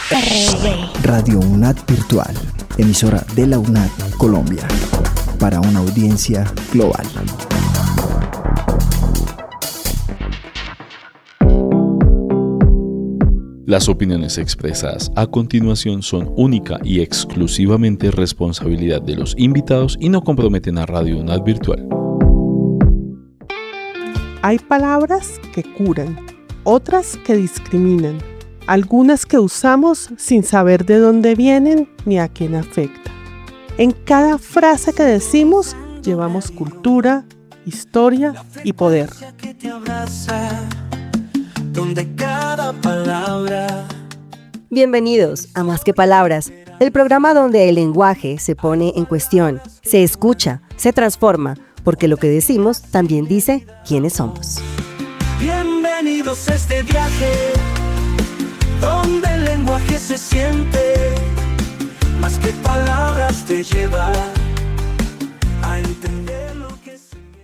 Radio UNAD Virtual, emisora de la UNAD Colombia, para una audiencia global. Las opiniones expresadas a continuación son única y exclusivamente responsabilidad de los invitados y no comprometen a Radio UNAD Virtual. Hay palabras que curan, otras que discriminan, algunas que usamos sin saber de dónde vienen ni a quién afecta. En cada frase que decimos llevamos cultura, historia y poder. Donde cada palabra... Bienvenidos a Más que Palabras, el programa donde el lenguaje se pone en cuestión, se escucha, se transforma, porque lo que decimos también dice quiénes somos. Bienvenidos a este viaje, donde el lenguaje se siente, más que palabras te lleva a entender lo que se siente.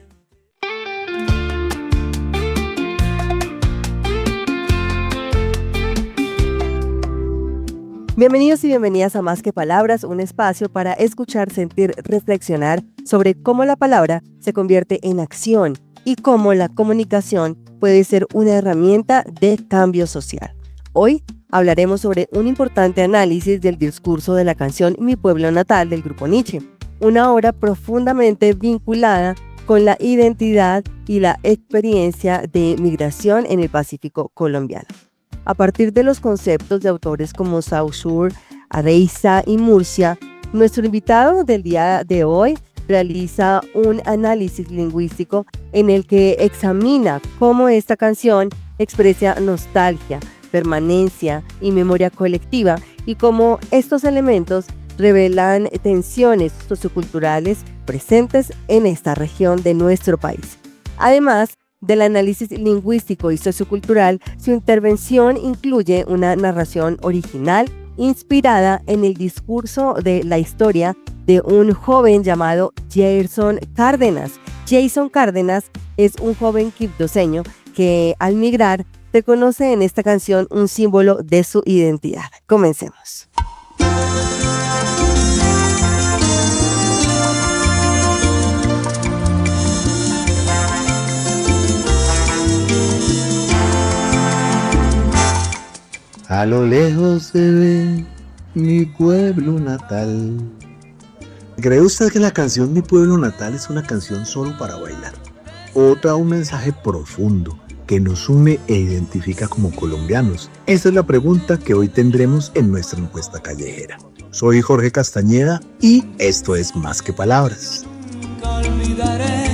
Bienvenidos y bienvenidas a Más que Palabras, un espacio para escuchar, sentir, reflexionar sobre cómo la palabra se convierte en acción y cómo la comunicación puede ser una herramienta de cambio social. Hoy hablaremos sobre un importante análisis del discurso de la canción Mi Pueblo Natal del Grupo Niche, una obra profundamente vinculada con la identidad y la experiencia de migración en el Pacífico colombiano. A partir de los conceptos de autores como Saussure, Areiza y Murcia, nuestro invitado del día de hoy realiza un análisis lingüístico en el que examina cómo esta canción expresa nostalgia, permanencia y memoria colectiva y cómo estos elementos revelan tensiones socioculturales presentes en esta región de nuestro país. Además del análisis lingüístico y sociocultural, su intervención incluye una narración original inspirada en el discurso de la historia de un joven llamado Jason Cárdenas. Jason Cárdenas es un joven quibdoseño que al migrar reconoce en esta canción un símbolo de su identidad. Comencemos. A lo lejos se ve mi pueblo natal. ¿Cree usted que la canción Mi Pueblo Natal es una canción solo para bailar? ¿O trae un mensaje profundo que nos une e identifica como colombianos? Esa es la pregunta que hoy tendremos en nuestra encuesta callejera. Soy Jorge Castañeda y esto es Más que Palabras. Nunca olvidaré.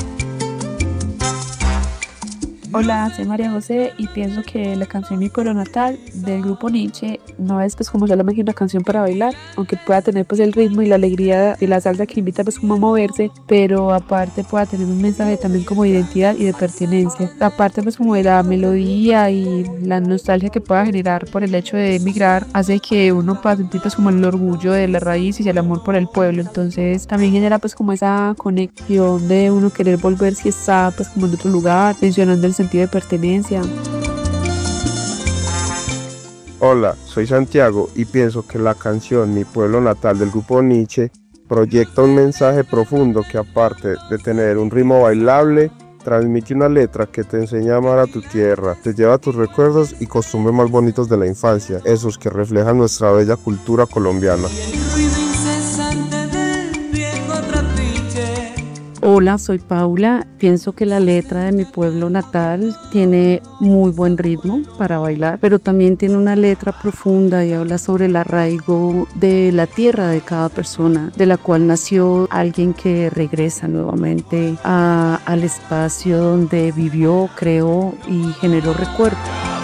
Hola, soy María José y pienso que la canción Mi Pueblo Natal del Grupo Niche no es pues como solamente una canción para bailar, aunque pueda tener pues el ritmo y la alegría de la salsa que invita pues como a moverse, pero aparte pueda tener un mensaje también como de identidad y de pertenencia. Aparte pues como de la melodía y la nostalgia que pueda generar por el hecho de emigrar, hace que uno pueda sentir pues como el orgullo de la raíz y el amor por el pueblo. Entonces también genera pues como esa conexión de uno querer volver si está pues como en otro lugar, mencionando el sentido de pertenencia. Hola, soy Santiago y pienso que la canción Mi Pueblo Natal del Grupo Niche proyecta un mensaje profundo que, aparte de tener un ritmo bailable, transmite una letra que te enseña a amar a tu tierra, te lleva a tus recuerdos y costumbres más bonitos de la infancia, esos que reflejan nuestra bella cultura colombiana. Hola, soy Paula. Pienso que la letra de Mi Pueblo Natal tiene muy buen ritmo para bailar, pero también tiene una letra profunda y habla sobre el arraigo de la tierra de cada persona, de la cual nació alguien que regresa nuevamente al espacio donde vivió, creó y generó recuerdos.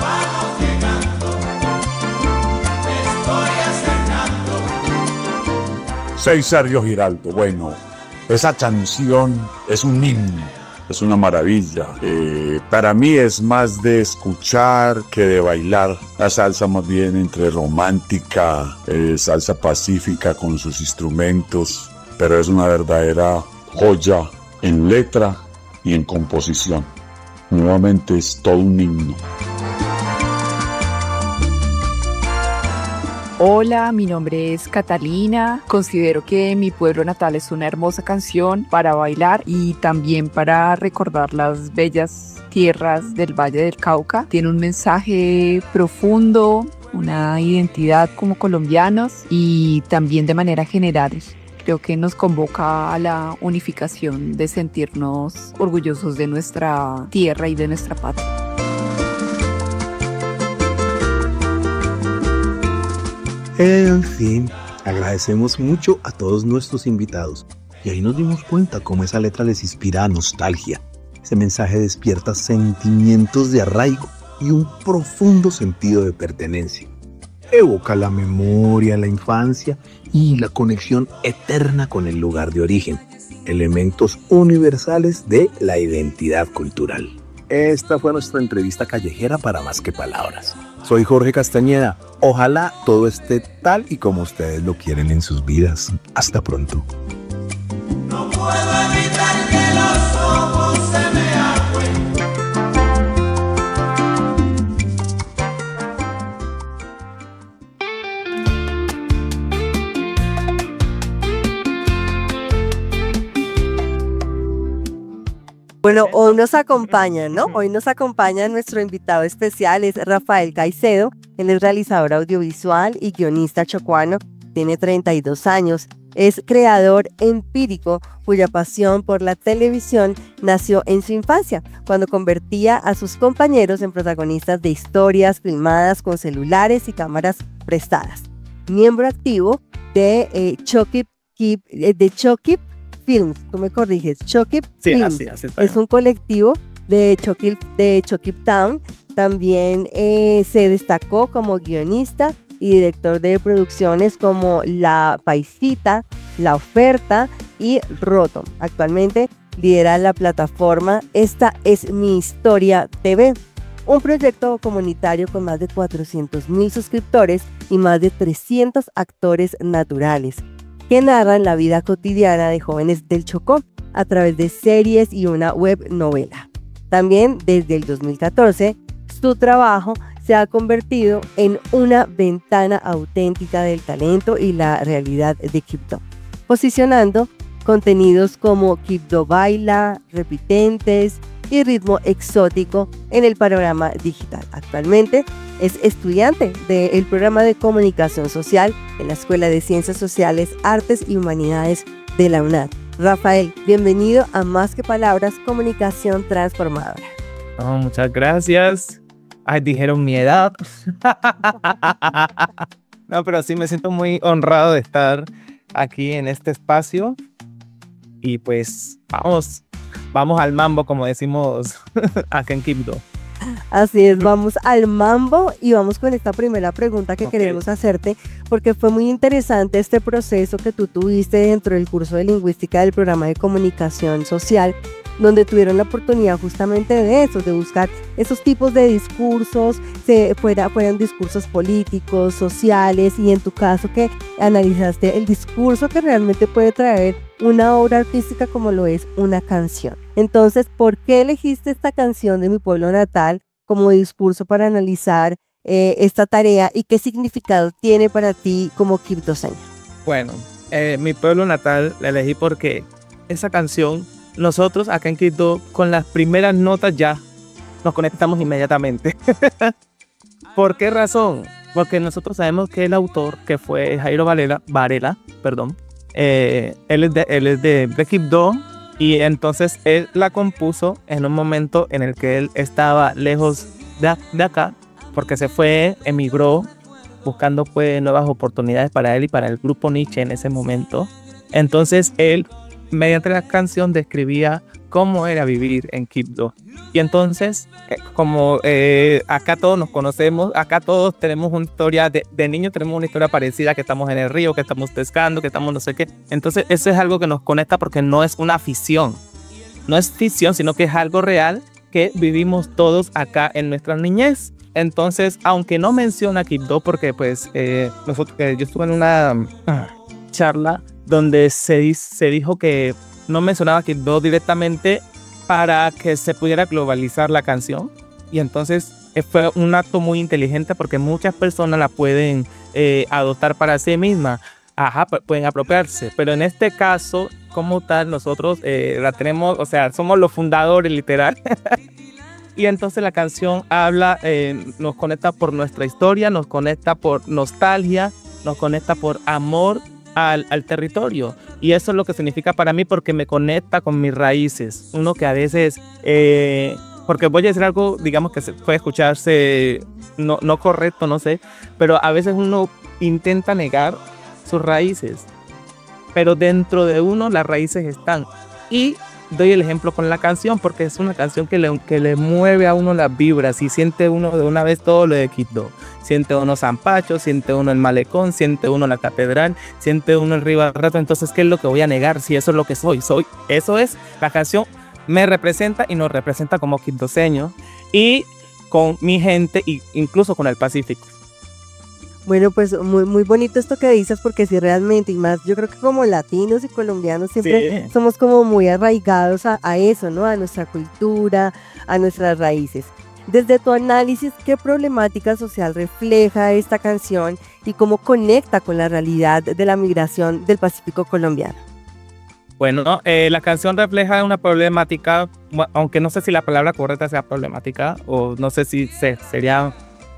Soy Sergio Giraldo. Bueno, esa canción es un himno, es una maravilla. Para mí es más de escuchar que de bailar. La salsa más bien entre romántica, salsa pacífica con sus instrumentos, pero es una verdadera joya en letra y en composición. Nuevamente es todo un himno. Hola, mi nombre es Catalina. Considero que Mi pueblo natal es una hermosa canción para bailar y también para recordar las bellas tierras del Valle del Cauca. Tiene un mensaje profundo, una identidad como colombianos y también de manera general. Creo que nos convoca a la unificación de sentirnos orgullosos de nuestra tierra y de nuestra patria. En fin, agradecemos mucho a todos nuestros invitados y ahí nos dimos cuenta cómo esa letra les inspira nostalgia. Ese mensaje despierta sentimientos de arraigo y un profundo sentido de pertenencia. Evoca la memoria, la infancia y la conexión eterna con el lugar de origen, elementos universales de la identidad cultural. Esta fue nuestra entrevista callejera para Más que Palabras. Soy Jorge Castañeda. Ojalá todo esté tal y como ustedes lo quieren en sus vidas. Hasta pronto. No puedo evitar que los ojos se me agüen. Bueno, hoy nos acompaña, ¿no? Hoy nos acompaña nuestro invitado especial, es Rafael Caicedo. Él es realizador audiovisual y guionista chocuano, tiene 32 años. Es creador empírico cuya pasión por la televisión nació en su infancia, cuando convertía a sus compañeros en protagonistas de historias filmadas con celulares y cámaras prestadas. Miembro activo de Chokip Films, tú me corriges, Chokip Films. Así, es un colectivo de Chokip Town. También se destacó como guionista y director de producciones como La Paisita, La Oferta y Roto. Actualmente lidera la plataforma Esta es mi historia TV, un proyecto comunitario con más de 400,000 suscriptores y más de 300 actores naturales que narran la vida cotidiana de jóvenes del Chocó a través de series y una web novela. También desde el 2014, su trabajo se ha convertido en una ventana auténtica del talento y la realidad de Quibdó, posicionando contenidos como Quibdó Baila, Repitentes y Ritmo Exótico en el panorama digital. Actualmente es estudiante del programa de Comunicación Social en la Escuela de Ciencias Sociales, Artes y Humanidades de la UNAD. Rafael, bienvenido a Más que Palabras, Comunicación Transformadora. Oh, muchas gracias. Ay, dijeron mi edad. No, pero sí me siento muy honrado de estar aquí en este espacio. Y pues vamos al mambo, como decimos acá en Quibdó. Así es, vamos al mambo y vamos con esta primera pregunta que queremos hacerte, porque fue muy interesante este proceso que tú tuviste dentro del curso de lingüística del programa de comunicación social, donde tuvieron la oportunidad justamente de eso, de buscar esos tipos de discursos, fueran discursos políticos, sociales, y en tu caso que analizaste el discurso que realmente puede traer una obra artística como lo es una canción. Entonces, ¿por qué elegiste esta canción de Mi pueblo natal como discurso para analizar esta tarea y qué significado tiene para ti como quibdoseño? Bueno, Mi pueblo natal la elegí porque esa canción, nosotros acá en Quibdó, con las primeras notas ya nos conectamos inmediatamente. ¿Por qué razón? Porque nosotros sabemos que el autor, que fue Jairo Varela, él es de Quibdó, y entonces él la compuso en un momento en el que él estaba lejos de acá, porque se fue, emigró, buscando pues nuevas oportunidades para él y para el grupo Nietzsche en ese momento. Entonces él, mediante la canción, describía cómo era vivir en Quibdó. Y entonces, como acá todos nos conocemos, acá todos tenemos una historia, de niños tenemos una historia parecida, que estamos en el río, que estamos pescando, que estamos no sé qué. Entonces eso es algo que nos conecta porque no es una ficción. No es ficción, sino que es algo real que vivimos todos acá en nuestra niñez. Entonces, aunque no menciona Quibdó, porque pues yo estuve en una charla donde se dijo que no mencionaba Quibdó directamente para que se pudiera globalizar la canción, y entonces fue un acto muy inteligente porque muchas personas la pueden adoptar para sí misma. Ajá, pueden apropiarse, pero en este caso, como tal, nosotros la tenemos, o sea, somos los fundadores, literal. Y entonces la canción habla, nos conecta por nuestra historia, nos conecta por nostalgia, nos conecta por amor al territorio. Y eso es lo que significa para mí, porque me conecta con mis raíces. Uno que a veces, porque voy a decir algo, digamos que puede escucharse no correcto, no sé, pero a veces uno intenta negar sus raíces, pero dentro de uno las raíces están. Y doy el ejemplo con la canción, porque es una canción que le mueve a uno las vibras y siente uno de una vez todo lo de Quibdó. Siente uno San Pacho, siente uno el malecón, siente uno la catedral, siente uno el río Barrato. Entonces, ¿qué es lo que voy a negar si eso es lo que soy? Eso es, la canción me representa y nos representa como quibdoseños y con mi gente, e incluso con el Pacífico. Bueno, pues muy bonito esto que dices, porque sí, realmente, y más yo creo que como latinos y colombianos siempre somos como muy arraigados a eso, ¿no? A nuestra cultura, a nuestras raíces. Desde tu análisis, ¿qué problemática social refleja esta canción y cómo conecta con la realidad de la migración del Pacífico colombiano? Bueno, la canción refleja una problemática, aunque no sé si la palabra correcta sea problemática, o no sé si sería...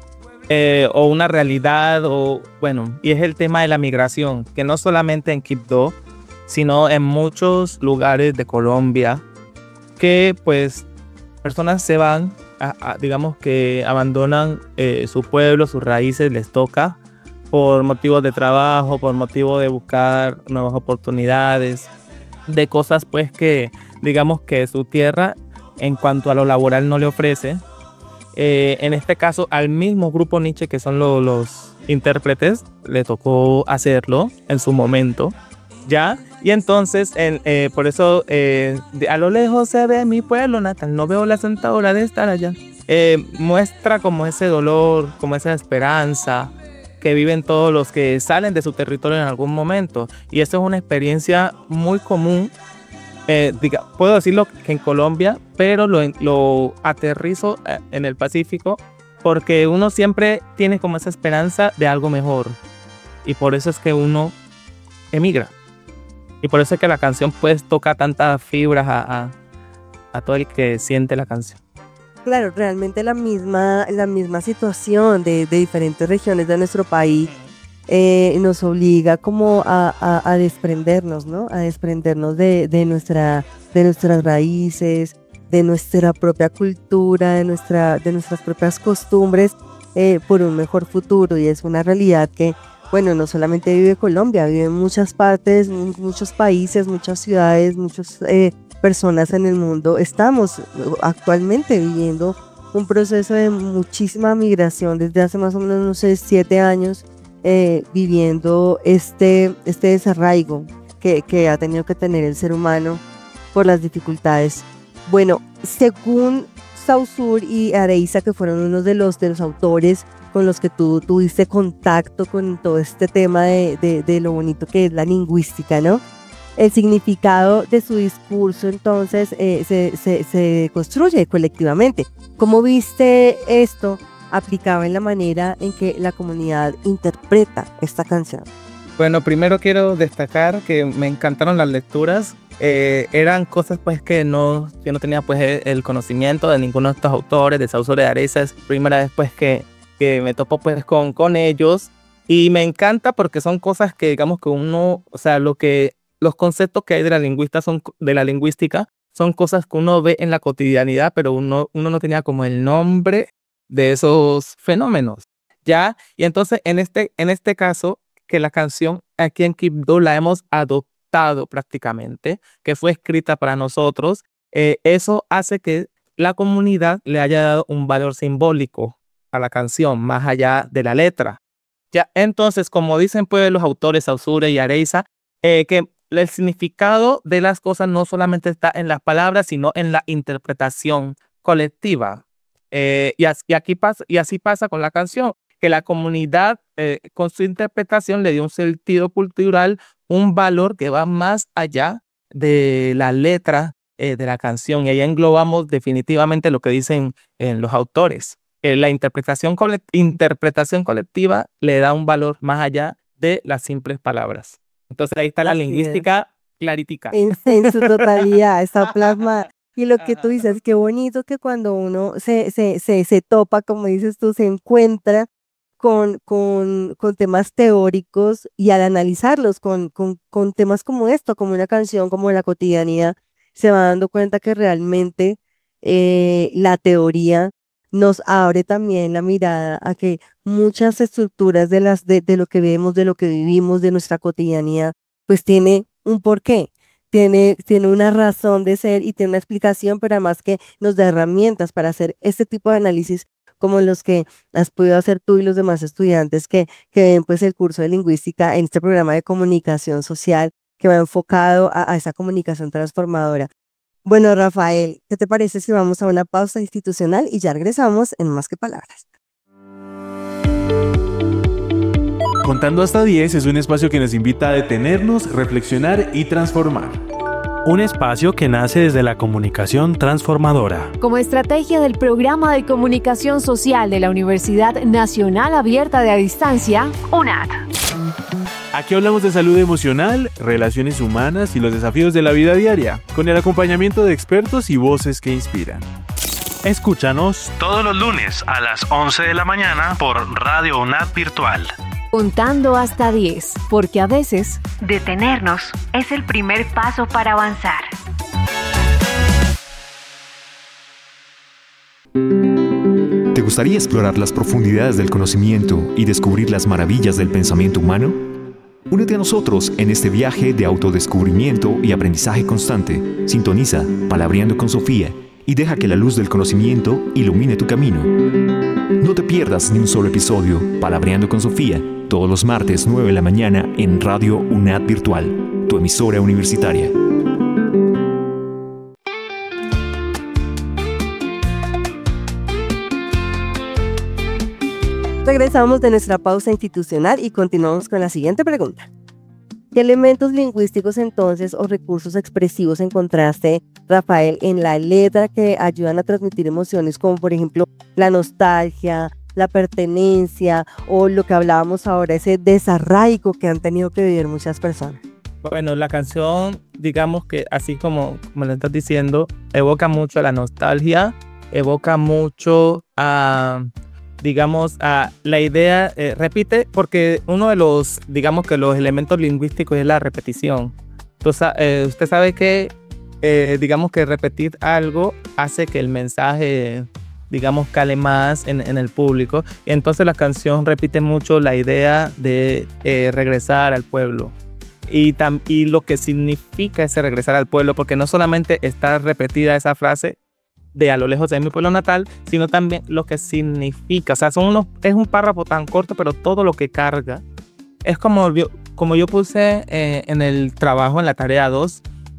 o una realidad, o bueno, y es el tema de la migración, que no solamente en Quibdó, sino en muchos lugares de Colombia, que pues personas se van, digamos que abandonan su pueblo, sus raíces, les toca, por motivos de trabajo, por motivo de buscar nuevas oportunidades, de cosas pues que digamos que su tierra en cuanto a lo laboral no le ofrece. En este caso al mismo grupo Nietzsche, que son los intérpretes, le tocó hacerlo en su momento, ¿ya? Y entonces, por eso, a lo lejos se ve mi pueblo natal, no veo la santa hora de estar allá. Muestra como ese dolor, como esa esperanza que viven todos los que salen de su territorio en algún momento. Y eso es una experiencia muy común. Puedo decirlo que en Colombia, pero lo aterrizo en el Pacífico, porque uno siempre tiene como esa esperanza de algo mejor, y por eso es que uno emigra, y por eso es que la canción pues toca tantas fibras a todo el que siente la canción. Claro, realmente la misma situación de diferentes regiones de nuestro país nos obliga como a desprendernos, ¿no? A desprendernos de nuestras raíces, de nuestra propia cultura, de nuestras propias costumbres, por un mejor futuro. Y es una realidad que, bueno, no solamente vive Colombia, vive en muchas partes, muchos países, muchas ciudades, muchas personas en el mundo. Estamos actualmente viviendo un proceso de muchísima migración desde hace más o menos, no sé, 7 años, viviendo este desarraigo que ha tenido que tener el ser humano por las dificultades. Bueno, según Saussure y Areiza, que fueron unos de los autores con los que tú tuviste contacto con todo este tema de lo bonito que es la lingüística, ¿no? El significado de su discurso entonces se construye colectivamente. ¿Cómo viste esto aplicado en la manera en que la comunidad interpreta esta canción? Bueno, primero quiero destacar que me encantaron las lecturas. Eran cosas pues que yo no tenía pues el conocimiento de ninguno de estos autores, de Saussure, de Areiza. Es primera vez pues que me topo pues con ellos, y me encanta porque son cosas que digamos que uno, o sea, los conceptos que hay de la lingüística son cosas que uno ve en la cotidianidad, pero uno no tenía como el nombre de esos fenómenos, ¿ya? Y entonces en este caso, que la canción aquí en Quibdó la hemos adoptado prácticamente, que fue escrita para nosotros, eso hace que la comunidad le haya dado un valor simbólico a la canción, más allá de la letra, ¿ya? Entonces, como dicen pues los autores Saussure y Areiza, que el significado de las cosas no solamente está en las palabras, sino en la interpretación colectiva. Y así pasa con la canción, que la comunidad con su interpretación le dio un sentido cultural, un valor que va más allá de la letra de la canción, y ahí englobamos definitivamente lo que dicen los autores. la interpretación colectiva le da un valor más allá de las simples palabras. Entonces ahí está la lingüística claritica. En su totalidad, está plasmada. Y lo que tú dices, qué bonito que cuando uno se topa, como dices tú, se encuentra con temas teóricos y al analizarlos con temas como esto, como una canción, como la cotidianidad, se va dando cuenta que realmente la teoría nos abre también la mirada a que muchas estructuras de lo que vemos, de lo que vivimos, de nuestra cotidianidad, pues tiene un porqué, tiene una razón de ser y tiene una explicación, pero además que nos da herramientas para hacer este tipo de análisis como los que has podido hacer tú y los demás estudiantes que ven pues el curso de lingüística en este programa de comunicación social que va enfocado a esa comunicación transformadora. Bueno, Rafael, ¿qué te parece si vamos a una pausa institucional y ya regresamos en Más que Palabras? Contando hasta 10 es un espacio que nos invita a detenernos, reflexionar y transformar. Un espacio que nace desde la comunicación transformadora. Como estrategia del Programa de Comunicación Social de la Universidad Nacional Abierta de a Distancia, UNAD. Aquí hablamos de salud emocional, relaciones humanas y los desafíos de la vida diaria, con el acompañamiento de expertos y voces que inspiran. Escúchanos todos los lunes a las 11 de la mañana por Radio UNAD Virtual. Contando hasta 10, porque a veces detenernos es el primer paso para avanzar. ¿Te gustaría explorar las profundidades del conocimiento y descubrir las maravillas del pensamiento humano? Únete a nosotros en este viaje de autodescubrimiento y aprendizaje constante. Sintoniza Palabreando con Sofía y deja que la luz del conocimiento ilumine tu camino. No te pierdas ni un solo episodio. Palabreando con Sofía, todos los martes 9 de la mañana en Radio UNAD Virtual, tu emisora universitaria. Regresamos de nuestra pausa institucional y continuamos con la siguiente pregunta. ¿Qué elementos lingüísticos entonces o recursos expresivos encontraste, Rafael, en la letra que ayudan a transmitir emociones como por ejemplo la nostalgia, la pertenencia o lo que hablábamos ahora, ese desarraigo que han tenido que vivir muchas personas? Bueno, la canción, digamos que así como lo estás diciendo, evoca mucho a la nostalgia, evoca mucho a la idea, repite, porque uno de los, digamos que los elementos lingüísticos es la repetición. Entonces, usted sabe que, digamos que repetir algo hace que el mensaje, digamos, cale más en el público. Y entonces la canción repite mucho la idea de regresar al pueblo. Y lo que significa ese regresar al pueblo, porque no solamente está repetida esa frase de a lo lejos de mi pueblo natal, sino también lo que significa. O sea, es un párrafo tan corto, pero todo lo que carga. Es como yo puse en el trabajo, en la tarea 2,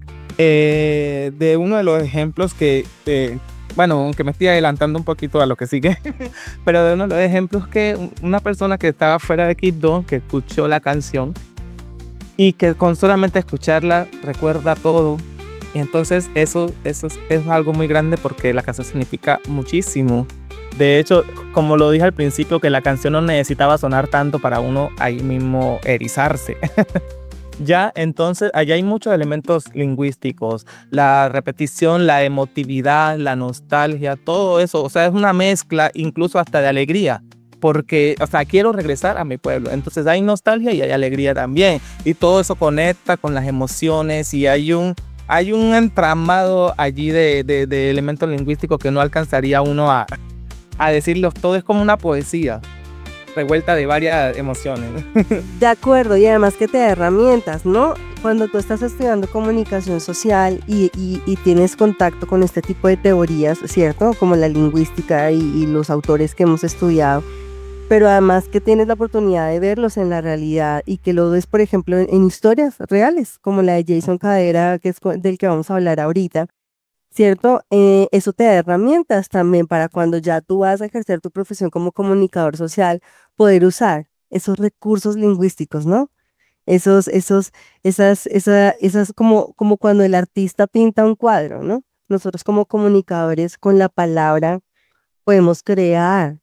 de uno de los ejemplos que, bueno, aunque me estoy adelantando un poquito a lo que sigue, pero de uno de los ejemplos que una persona que estaba fuera de Quito, que escuchó la canción y que con solamente escucharla recuerda todo. Y entonces eso es algo muy grande porque la canción significa muchísimo. De hecho, como lo dije al principio, que la canción no necesitaba sonar tanto para uno ahí mismo erizarse. Ya, entonces, allá hay muchos elementos lingüísticos. La repetición, la emotividad, la nostalgia, todo eso. O sea, es una mezcla incluso hasta de alegría. Porque, o sea, quiero regresar a mi pueblo. Entonces hay nostalgia y hay alegría también. Y todo eso conecta con las emociones y hay un entramado allí de elementos lingüísticos que no alcanzaría uno a decirlos. Todo es como una poesía revuelta de varias emociones. De acuerdo, y además que te da herramientas, ¿no? Cuando tú estás estudiando comunicación social y tienes contacto con este tipo de teorías, ¿cierto? Como la lingüística y los autores que hemos estudiado, pero además que tienes la oportunidad de verlos en la realidad y que lo ves, por ejemplo, en historias reales, como la de Jason Cadera, que es del que vamos a hablar ahorita, ¿cierto? Eso te da herramientas también para cuando ya tú vas a ejercer tu profesión como comunicador social, poder usar esos recursos lingüísticos, ¿no? Esas como cuando el artista pinta un cuadro, ¿no? Nosotros como comunicadores con la palabra podemos crear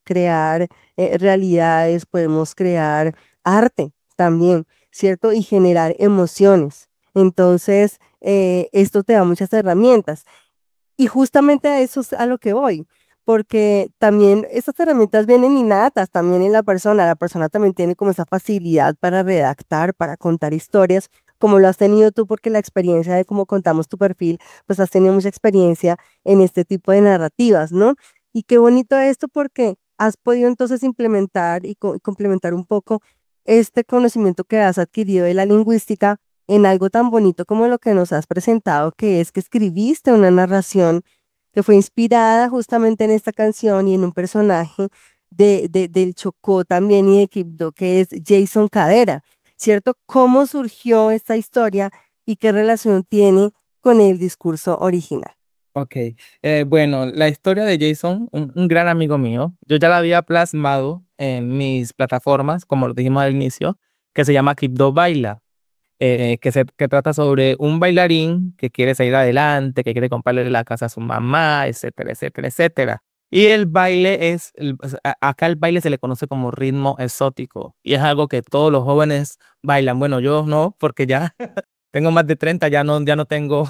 realidades, podemos crear arte también, ¿cierto? Y generar emociones. Entonces, esto te da muchas herramientas. Y justamente a eso es a lo que voy, porque también estas herramientas vienen innatas también en la persona también tiene como esa facilidad para redactar, para contar historias, como lo has tenido tú, porque la experiencia de cómo contamos tu perfil, pues has tenido mucha experiencia en este tipo de narrativas, ¿no? Y qué bonito esto porque has podido entonces implementar y complementar un poco este conocimiento que has adquirido de la lingüística en algo tan bonito como lo que nos has presentado, que es que escribiste una narración que fue inspirada justamente en esta canción y en un personaje del Chocó también y de Quibdó, que es Jason Cadera, ¿cierto? ¿Cómo surgió esta historia y qué relación tiene con el discurso original? Ok, bueno, la historia de Jason, un gran amigo mío, yo ya la había plasmado en mis plataformas, como lo dijimos al inicio, que se llama Quibdó Baila, que trata sobre un bailarín que quiere salir adelante, que quiere comprarle la casa a su mamá, etcétera, etcétera, etcétera. Y el baile acá el baile se le conoce como ritmo exótico, y es algo que todos los jóvenes bailan. Bueno, yo no, porque ya tengo más de 30, ya no tengo...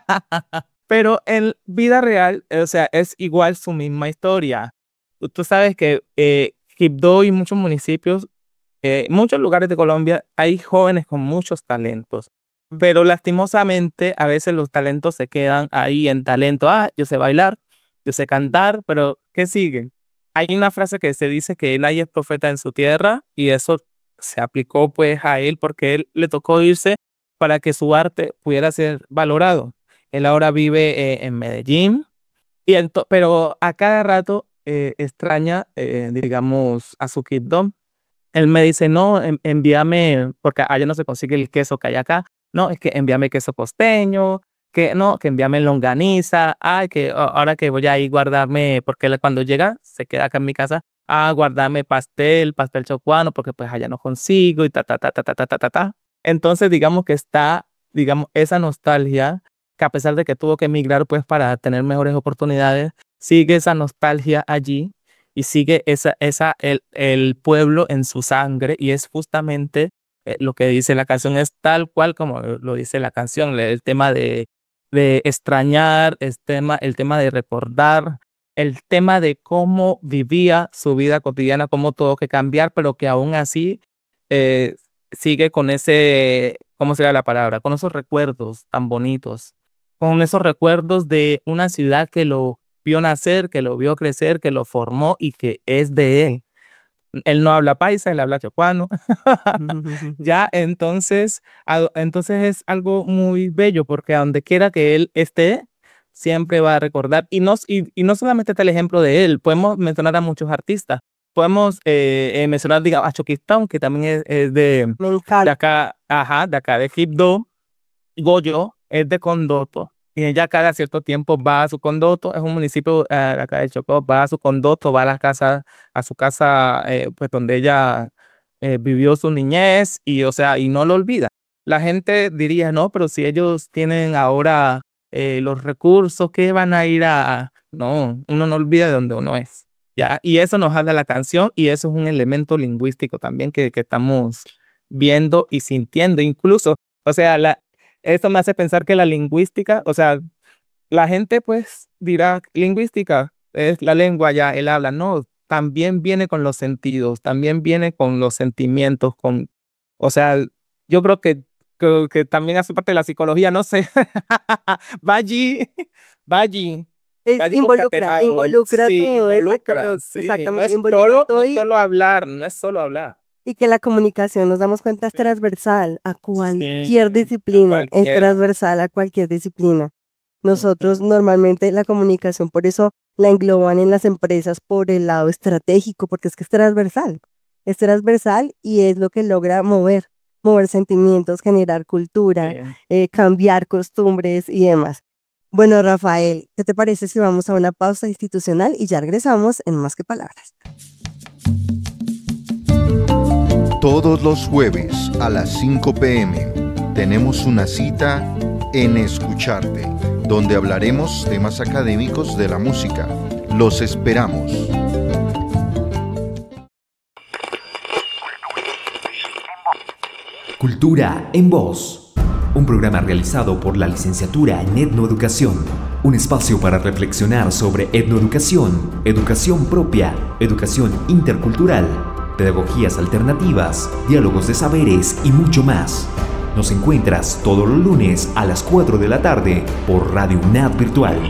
Pero en vida real, o sea, es igual su misma historia. Tú sabes que Quibdó y muchos municipios, muchos lugares de Colombia, hay jóvenes con muchos talentos. Pero lastimosamente, a veces los talentos se quedan ahí en talento. Yo sé bailar, yo sé cantar, pero ¿qué sigue? Hay una frase que se dice que nadie es profeta en su tierra, y eso se aplicó pues a él porque él le tocó irse para que su arte pudiera ser valorado. Él ahora vive en Medellín, pero a cada rato extraña, digamos, a su Quibdó. Él me dice, no, envíame, porque allá no se consigue el queso que hay acá. No, es que envíame queso costeño, que envíame longaniza. Que ahora que voy a ir guardarme, porque él cuando llega se queda acá en mi casa, guardarme pastel chocuano, porque pues allá no consigo y ta. Entonces digamos que está, esa nostalgia, que a pesar de que tuvo que emigrar pues para tener mejores oportunidades, sigue esa nostalgia allí y sigue el pueblo en su sangre, y es justamente lo que dice la canción, es tal cual como lo dice la canción, el tema de extrañar, el tema de recordar, el tema de cómo vivía su vida cotidiana, cómo tuvo que cambiar, pero que aún así sigue con ese, ¿cómo sería la palabra? Con esos recuerdos tan bonitos, con esos recuerdos de una ciudad que lo vio nacer, que lo vio crecer, que lo formó y que es de él. Él no habla paisa, él habla chocuano. Ya, entonces es algo muy bello, porque a donde quiera que él esté, siempre va a recordar. Y no solamente está el ejemplo de él, podemos mencionar a muchos artistas. Podemos mencionar, digamos, a Choquistón, que también es de acá, de Quibdó. Goyo es de Condoto, y ella cada cierto tiempo va a su Condoto, es un municipio de acá de Chocó, va a su Condoto, va a su casa, pues donde ella vivió su niñez, y no lo olvida. La gente diría, no, pero si ellos tienen ahora los recursos, ¿qué van a ir a...? No, uno no olvida de donde uno es, ¿ya? Y eso nos habla la canción, y eso es un elemento lingüístico también que estamos viendo y sintiendo. Incluso, esto me hace pensar que la lingüística, la gente pues dirá, lingüística es la lengua, ya él habla. No, también viene con los sentidos, también viene con los sentimientos, yo creo que también hace parte de la psicología, no sé. Va allí. Involucra sí, todo, exactamente. No es solo hablar. Y que la comunicación, nos damos cuenta, es transversal a cualquier disciplina, es transversal a cualquier disciplina. Nosotros normalmente la comunicación, por eso la engloban en las empresas por el lado estratégico, porque es que es transversal y es lo que logra mover sentimientos, generar cultura, cambiar costumbres y demás. Bueno, Rafael, ¿qué te parece si vamos a una pausa institucional y ya regresamos en Más que Palabras? Todos los jueves a las 5 p.m. tenemos una cita en Escucharte, donde hablaremos temas académicos de la música, Los esperamos. Cultura en Voz, un programa realizado por la licenciatura en Etnoeducación, un espacio para reflexionar sobre etnoeducación, educación propia, educación intercultural, pedagogías alternativas, diálogos de saberes y mucho más. Nos encuentras todos los lunes a las 4 de la tarde por Radio UNAD Virtual.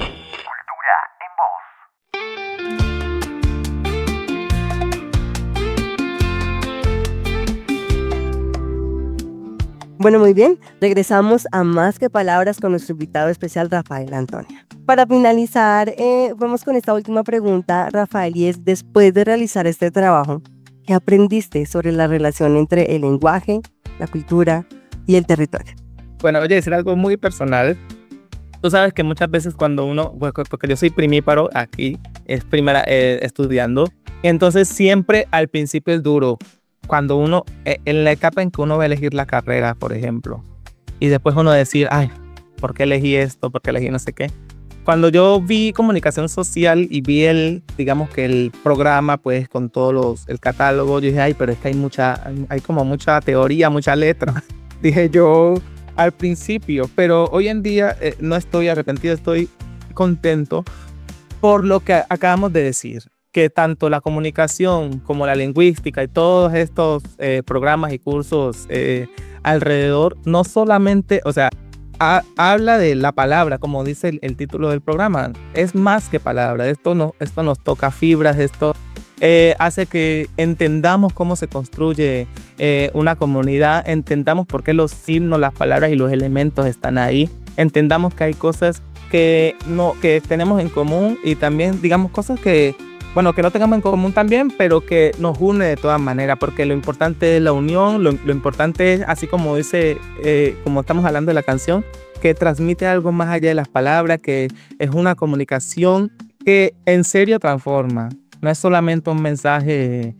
Bueno, muy bien. Regresamos a Más que Palabras con nuestro invitado especial, Rafael Antonio. Para finalizar, vamos con esta última pregunta, Rafael, y es, después de realizar este trabajo, ¿qué aprendiste sobre la relación entre el lenguaje, la cultura y el territorio? Bueno, voy a decir algo muy personal. Tú sabes que muchas veces cuando uno, porque yo soy primíparo aquí, es primera estudiando, entonces siempre al principio es duro. Cuando uno, en la etapa en que uno va a elegir la carrera, por ejemplo, y después uno decir, ay, ¿por qué elegí esto? ¿Por qué elegí no sé qué? Cuando yo vi comunicación social y vi digamos que el programa, pues, con el catálogo, yo dije, ay, pero es que hay como mucha teoría, mucha letra. Dije yo al principio, pero hoy en día no estoy arrepentido, estoy contento por lo que acabamos de decir. Que tanto la comunicación como la lingüística y todos estos programas y cursos alrededor, no solamente, o sea, habla de la palabra, como dice el título del programa, es más que palabra, esto nos toca fibras, esto hace que entendamos cómo se construye una comunidad, entendamos por qué los signos, las palabras y los elementos están ahí, entendamos que hay cosas que tenemos en común y también, digamos, cosas que no tengamos en común también, pero que nos une de todas maneras, porque lo importante es la unión, lo importante es, así como dice, como estamos hablando de la canción, que transmite algo más allá de las palabras, que es una comunicación que en serio transforma. No es solamente un mensaje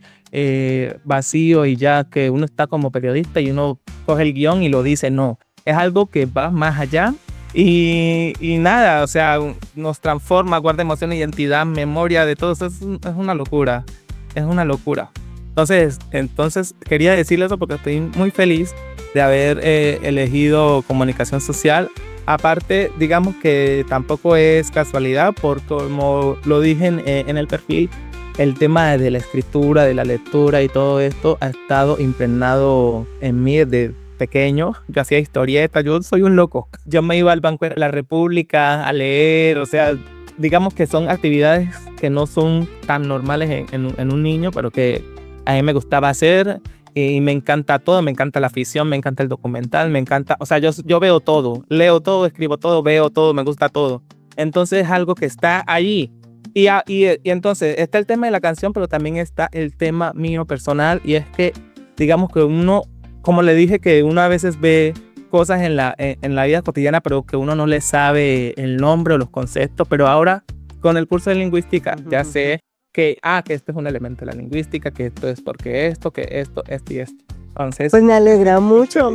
vacío y ya que uno está como periodista y uno coge el guión y lo dice, no. Es algo que va más allá. Y nada, o sea, nos transforma, guarda emoción, identidad, memoria, de todo eso. Es una locura, es una locura. Entonces quería decirle eso porque estoy muy feliz de haber elegido comunicación social. Aparte, digamos que tampoco es casualidad, porque como lo dije en el perfil, el tema de la escritura, de la lectura y todo esto ha estado impregnado en mí desde pequeño. Yo hacía historietas, yo soy un loco. Yo me iba al Banco de la República a leer, o sea, digamos que son actividades que no son tan normales en un niño, pero que a mí me gustaba hacer y me encanta todo, me encanta la ficción, me encanta el documental, me encanta, o sea, yo veo todo, leo todo, escribo todo, veo todo, me gusta todo. Entonces es algo que está allí. Y entonces está el tema de la canción, pero también está el tema mío personal, y es que digamos que uno, como le dije, que uno a veces ve cosas en la vida cotidiana, pero que uno no le sabe el nombre o los conceptos, pero ahora con el curso de lingüística ya sé que esto es un elemento de la lingüística, que esto es porque esto, que esto y esto. Entonces, pues me alegra mucho,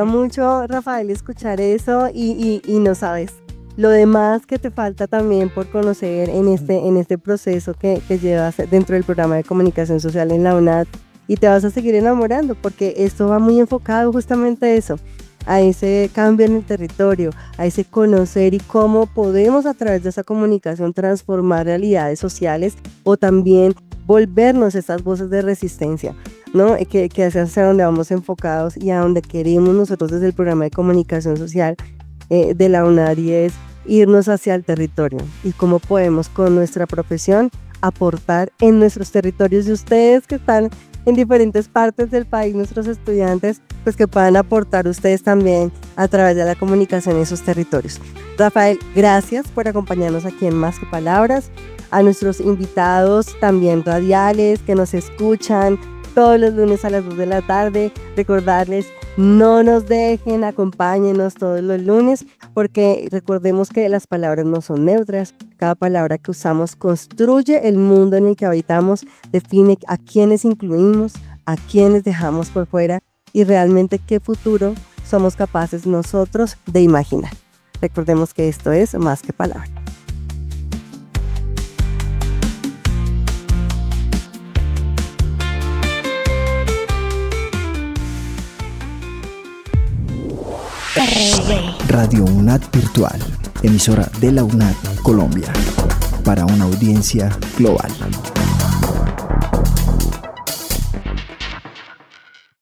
Rafael, escuchar eso y no sabes lo demás que te falta también por conocer en este proceso que llevas dentro del programa de comunicación social en la UNAD, y te vas a seguir enamorando porque esto va muy enfocado justamente a eso, a ese cambio en el territorio, a ese conocer y cómo podemos a través de esa comunicación transformar realidades sociales o también volvernos esas voces de resistencia, ¿no? Que es hacia donde vamos enfocados y a donde queremos nosotros desde el programa de comunicación social de la UNAD, y es irnos hacia el territorio y cómo podemos con nuestra profesión aportar en nuestros territorios, de ustedes que están en diferentes partes del país, nuestros estudiantes, pues que puedan aportar ustedes también a través de la comunicación en esos territorios. Rafael, gracias por acompañarnos aquí en Más que Palabras. A nuestros invitados también radiales que nos escuchan todos los lunes a las 2 de la tarde, recordarles, no nos dejen, acompáñenos todos los lunes, porque recordemos que las palabras no son neutras. Cada palabra que usamos construye el mundo en el que habitamos, define a quienes incluimos, a quienes dejamos por fuera y realmente qué futuro somos capaces nosotros de imaginar. Recordemos que esto es Más que Palabras. Radio UNAD Virtual, emisora de la UNAD Colombia, para una audiencia global.